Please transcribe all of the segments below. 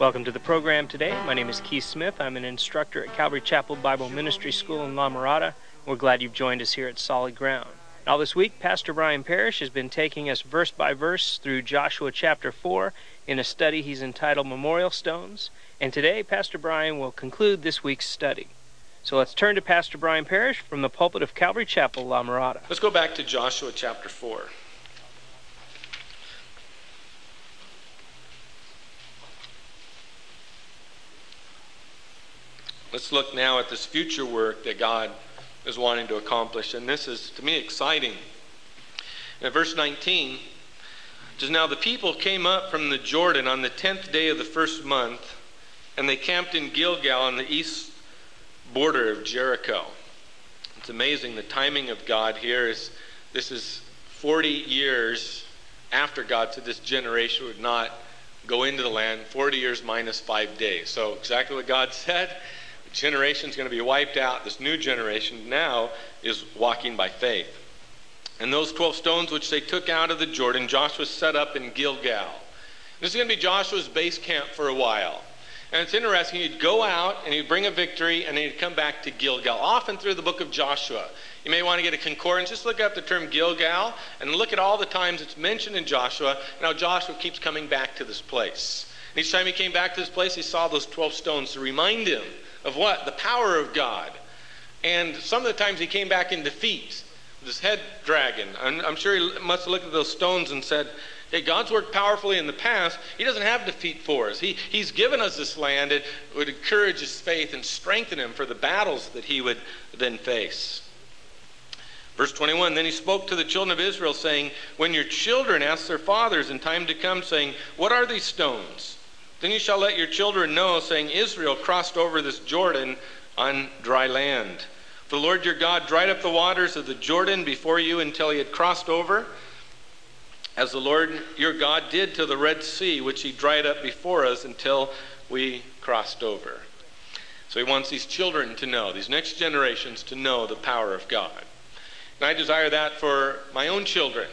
Welcome to the program today. My name is Keith Smith. I'm an instructor at Calvary Chapel Bible Ministry School in La Mirada. We're glad you've joined us here at Solid Ground. Now this week, Pastor Brian Parrish has been taking us verse by verse through Joshua chapter 4 in a study he's entitled Memorial Stones. And today, Pastor Brian will conclude this week's study. So let's turn to Pastor Brian Parrish from the pulpit of Calvary Chapel, La Mirada. Let's go back to Joshua chapter 4. Let's look now at this future work that God is wanting to accomplish. And this is, to me, exciting. In verse 19, it says, "Now the people came up from the Jordan on the 10th day of the first month, and they camped in Gilgal on the east border of Jericho." It's amazing the timing of God here is, this is 40 years after God said this generation would not go into the land, 40 years minus 5 days. So exactly what God said. Generation is going to be wiped out. This new generation now is walking by faith. And those 12 stones which they took out of the Jordan, Joshua set up in Gilgal. This is going to be Joshua's base camp for a while. And it's interesting, he'd go out and he'd bring a victory and he'd come back to Gilgal. Often through the book of Joshua, you may want to get a concordance. Just look up the term Gilgal and look at all the times it's mentioned in Joshua and how Joshua keeps coming back to this place. And each time he came back to this place, he saw those 12 stones to remind him of what? The power of God. And some of the times he came back in defeat with his head dragging. I'm sure he must have looked at those stones and said, hey, God's worked powerfully in the past. He doesn't have defeat for us. He's given us this land. It would encourage his faith and strengthen him for the battles that he would then face. Verse 21, "Then he spoke to the children of Israel, saying, when your children ask their fathers in time to come, saying, what are these stones? Then you shall let your children know, saying, Israel crossed over this Jordan on dry land. For the Lord your God dried up the waters of the Jordan before you until he had crossed over, as the Lord your God did to the Red Sea, which he dried up before us until we crossed over." So he wants these children to know, these next generations to know the power of God. And I desire that for my own children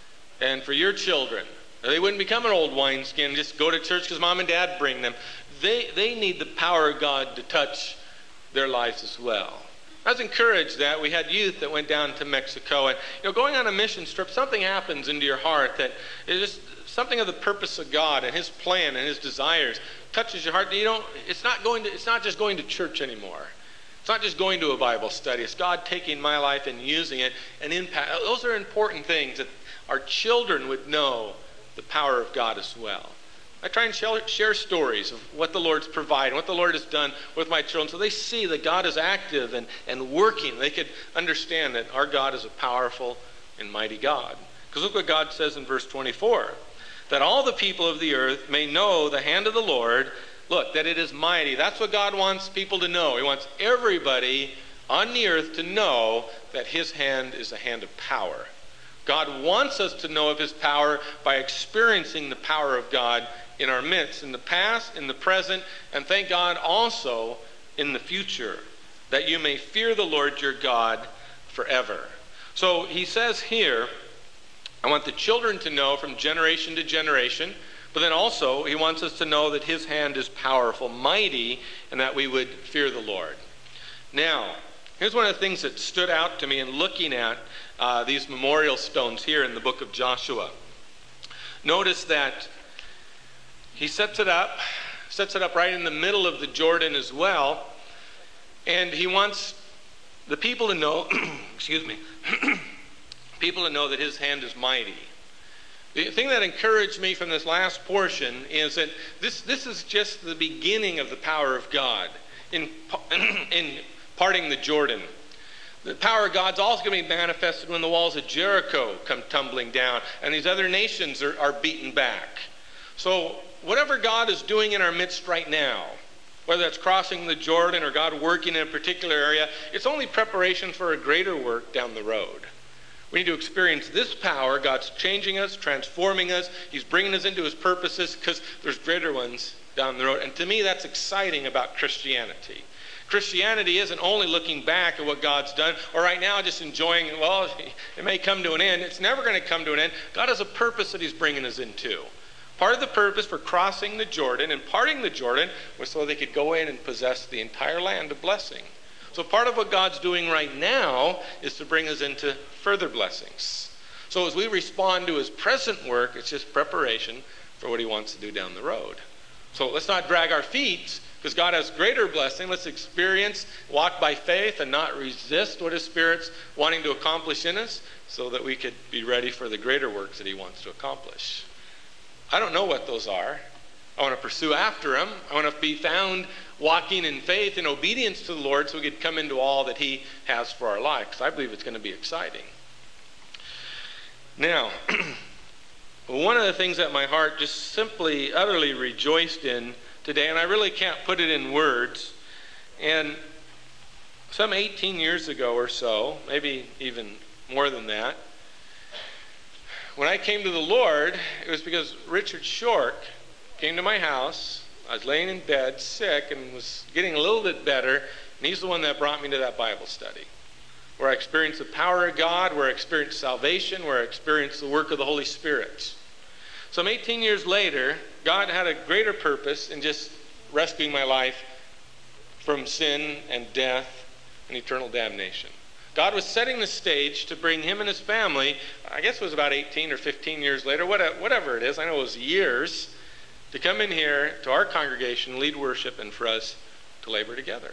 and for your children. They wouldn't become an old wineskin, just go to church because mom and dad bring them. They need the power of God to touch their lives as well. I was encouraged that we had youth that went down to Mexico, and going on a mission trip, something happens into your heart that is just something of the purpose of God and his plan and his desires touches your heart. It's not just going to church anymore. It's not just going to a Bible study. It's God taking my life and using it and impact. Those are important things that our children would know the power of God as well. I try and share stories of what the Lord's provided, what the Lord has done with my children, so they see that God is active and working. They could understand that our God is a powerful and mighty God. Because look what God says in verse 24. "That all the people of the earth may know the hand of the Lord." Look, that it is mighty. That's what God wants people to know. He wants everybody on the earth to know that his hand is a hand of power. God wants us to know of his power by experiencing the power of God in our midst, in the past, in the present, and thank God also in the future, that you may fear the Lord your God forever. So he says here, I want the children to know from generation to generation, but then also he wants us to know that his hand is powerful, mighty, and that we would fear the Lord. Now, here's one of the things that stood out to me in looking at these memorial stones here in the book of Joshua. Notice that he sets it up right in the middle of the Jordan as well, and he wants the people to know, people to know that his hand is mighty. The thing that encouraged me from this last portion is that this is just the beginning of the power of God in parting the Jordan. The power of God's also going to be manifested when the walls of Jericho come tumbling down and these other nations are beaten back. So whatever God is doing in our midst right now, whether that's crossing the Jordan or God working in a particular area, it's only preparation for a greater work down the road. We need to experience this power. God's changing us, transforming us. He's bringing us into his purposes because there's greater ones down the road. And to me, that's exciting about Christianity. Christianity isn't only looking back at what God's done, or right now just enjoying, well, it may come to an end. It's never going to come to an end. God has a purpose that he's bringing us into. Part of the purpose for crossing the Jordan and parting the Jordan was so they could go in and possess the entire land of blessing. So part of what God's doing right now is to bring us into further blessings. So as we respond to his present work, it's just preparation for what he wants to do down the road. So let's not drag our feet, because God has greater blessing. Let's experience, walk by faith, and not resist what his Spirit's wanting to accomplish in us, so that we could be ready for the greater works that he wants to accomplish. I don't know what those are. I want to pursue after him. I want to be found walking in faith and obedience to the Lord so we could come into all that he has for our life, because I believe it's going to be exciting. Now, one of the things that my heart just simply, utterly rejoiced in today, and I really can't put it in words, and some 18 years ago or so, maybe even more than that, when I came to the Lord, it was because Richard Shork came to my house. I was laying in bed sick and was getting a little bit better, and he's the one that brought me to that Bible study, where I experienced the power of God, where I experienced salvation, where I experienced the work of the Holy Spirit. Some 18 years later, God had a greater purpose in just rescuing my life from sin and death and eternal damnation. God was setting the stage to bring him and his family, I guess it was about 18 or 15 years later, whatever it is, I know it was years, to come in here to our congregation, lead worship, and for us to labor together.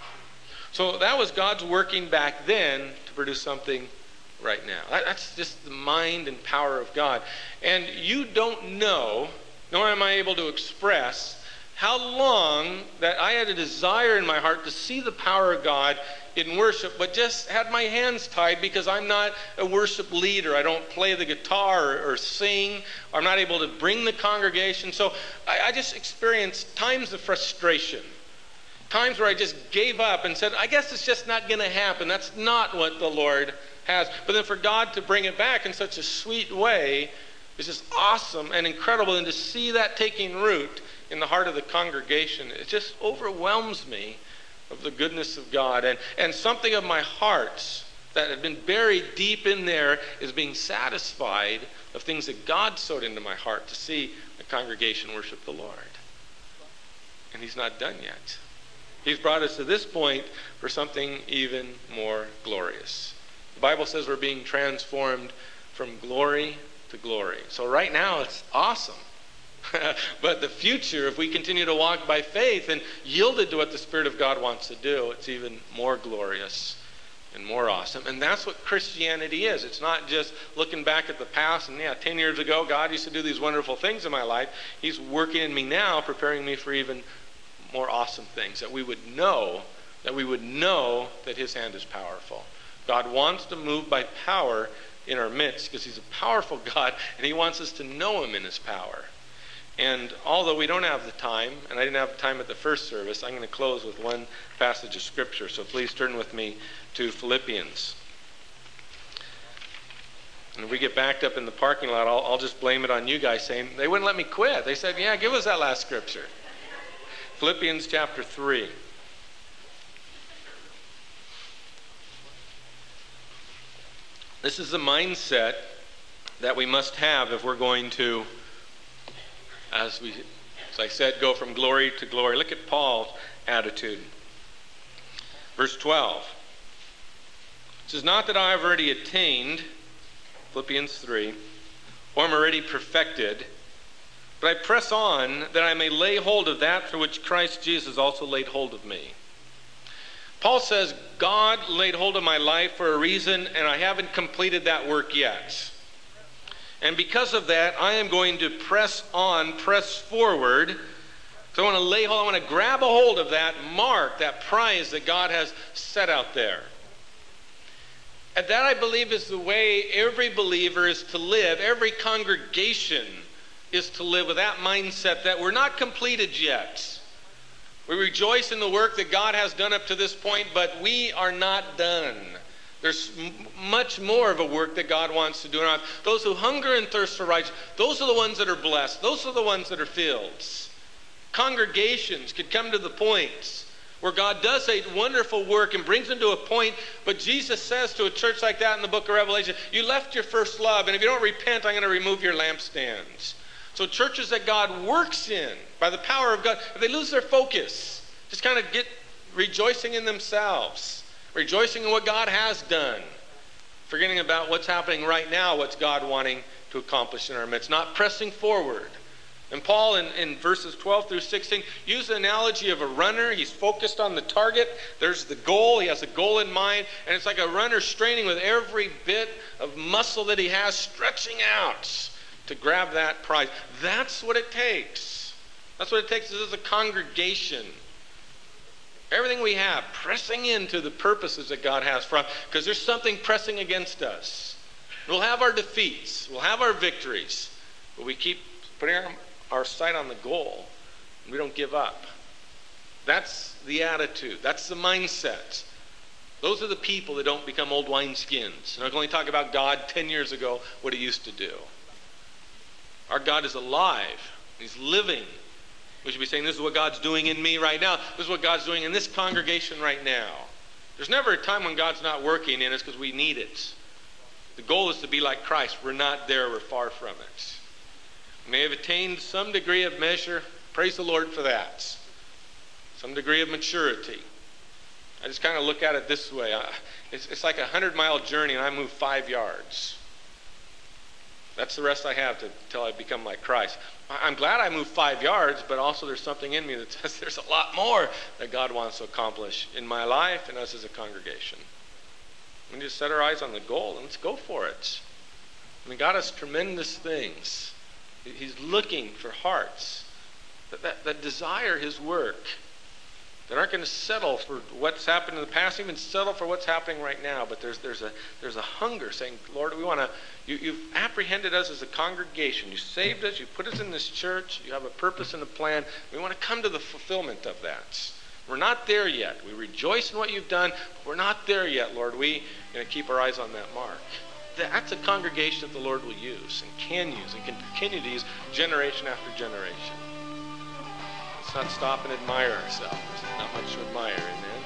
So that was God's working back then to produce something right now. That's just the mind and power of God. And you don't know, nor am I able to express, how long that I had a desire in my heart to see the power of God in worship, but just had my hands tied because I'm not a worship leader. I don't play the guitar or sing. I'm not able to bring the congregation. So I just experienced times of frustration. Times where I just gave up and said, I guess it's just not going to happen. That's not what the Lord has. But then for God to bring it back in such a sweet way is just awesome and incredible. And to see that taking root in the heart of the congregation, it just overwhelms me of the goodness of God. And something of my heart that had been buried deep in there is being satisfied of things that God sowed into my heart to see the congregation worship the Lord. And he's not done yet. He's brought us to this point for something even more glorious. The Bible says we're being transformed from glory to glory. So right now it's awesome. But the future, if we continue to walk by faith and yielded to what the Spirit of God wants to do, it's even more glorious and more awesome. And that's what Christianity is. It's not just looking back at the past and 10 years ago, God used to do these wonderful things in my life. He's working in me now, preparing me for even more awesome things, that we would know that his hand is powerful. God wants to move by power in our midst because he's a powerful God, and he wants us to know him in his power. And although we don't have the time, and I didn't have the time at the first service, I'm going to close with one passage of Scripture. So please turn with me to Philippians. And if we get backed up in the parking lot, I'll just blame it on you guys saying, they wouldn't let me quit. They said, yeah, give us that last scripture. Philippians chapter 3. This is the mindset that we must have if we're going to, as I said, go from glory to glory. Look at Paul's attitude. Verse 12. It says, not that I have already attained, Philippians 3, or am already perfected, but I press on that I may lay hold of that for which Christ Jesus also laid hold of me. Paul says, God laid hold of my life for a reason, and I haven't completed that work yet. And because of that, I am going to press on, press forward. So I want to lay hold, I want to grab a hold of that mark, that prize that God has set out there. And that, I believe, is the way every believer is to live. Every congregation is to live with that mindset that we're not completed yet. We rejoice in the work that God has done up to this point, but we are not done. There's much more of a work that God wants to do in our life. Those who hunger and thirst for righteousness, those are the ones that are blessed. Those are the ones that are filled. Congregations could come to the point where God does a wonderful work and brings them to a point, but Jesus says to a church like that in the book of Revelation, you left your first love, and if you don't repent, I'm going to remove your lampstands. So churches that God works in by the power of God, if they lose their focus, just kind of get rejoicing in themselves, rejoicing in what God has done, forgetting about what's happening right now, what's God wanting to accomplish in our midst, not pressing forward. And Paul in verses 12 through 16 used the analogy of a runner. He's focused on the target. There's the goal. He has a goal in mind. And it's like a runner straining with every bit of muscle that he has, stretching out to grab that prize. That's what it takes. That's what it takes as a congregation. Everything we have, pressing into the purposes that God has for us. Because there's something pressing against us. We'll have our defeats. We'll have our victories. But we keep putting our sight on the goal. And we don't give up. That's the attitude. That's the mindset. Those are the people that don't become old wineskins. And I can only talk about God 10 years ago, what he used to do. Our God is alive. He's living. We should be saying, this is what God's doing in me right now. This is what God's doing in this congregation right now. There's never a time when God's not working in us because we need it. The goal is to be like Christ. We're not there. We're far from it. We may have attained some degree of measure. Praise the Lord for that. Some degree of maturity. I just kind of look at it this way. It's like a 100-mile journey and I move 5 yards. That's the rest I have till I become like Christ. I'm glad I moved 5 yards, but also there's something in me that says there's a lot more that God wants to accomplish in my life and us as a congregation. We just set our eyes on the goal and let's go for it. I mean, God has tremendous things. He's looking for hearts that desire his work, that aren't going to settle for what's happened in the past, even settle for what's happening right now. But there's a hunger saying, Lord, we want to. You've apprehended us as a congregation. You saved us. You put us in this church. You have a purpose and a plan. We want to come to the fulfillment of that. We're not there yet. We rejoice in what you've done, but we're not there yet, Lord. We're going to keep our eyes on that mark. That's a congregation that the Lord will use and can use and can continue to use generation after generation. Let's not stop and admire ourselves. There's not much to admire, amen?